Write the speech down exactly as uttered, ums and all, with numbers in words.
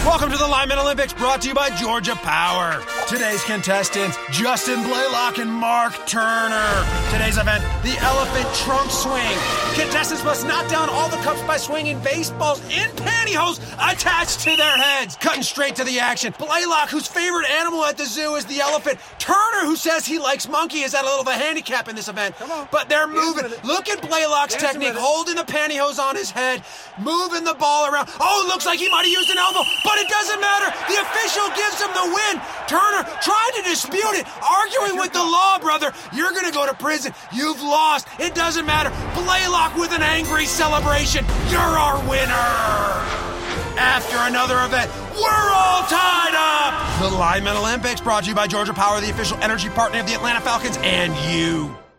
Welcome to the Lineman Olympics, brought to you by Georgia Power. Today's contestants, Justin Blaylock and Mark Turner. Today's event, the Elephant Trunk Swing. Contestants must knock down all the cups by swinging baseballs in pantyhose attached to their heads. Cutting straight to the action, Blaylock, whose favorite animal at the zoo is the elephant. Turner, who says he likes monkey, is at a little of a handicap in this event. Come on. But they're moving. Look at Blaylock's Dance a technique, minute. holding the pantyhose on his head, moving the ball around. Oh, looks like he might have used an elbow, but it doesn't matter. The official gives him the win. Turner tried to dispute it, arguing with the law, brother. You're going to go to prison. You've lost. It doesn't matter. Blaylock with an angry celebration. You're our winner. After another event, we're all tied up. The Lineman Olympics, brought to you by Georgia Power, the official energy partner of the Atlanta Falcons, and you.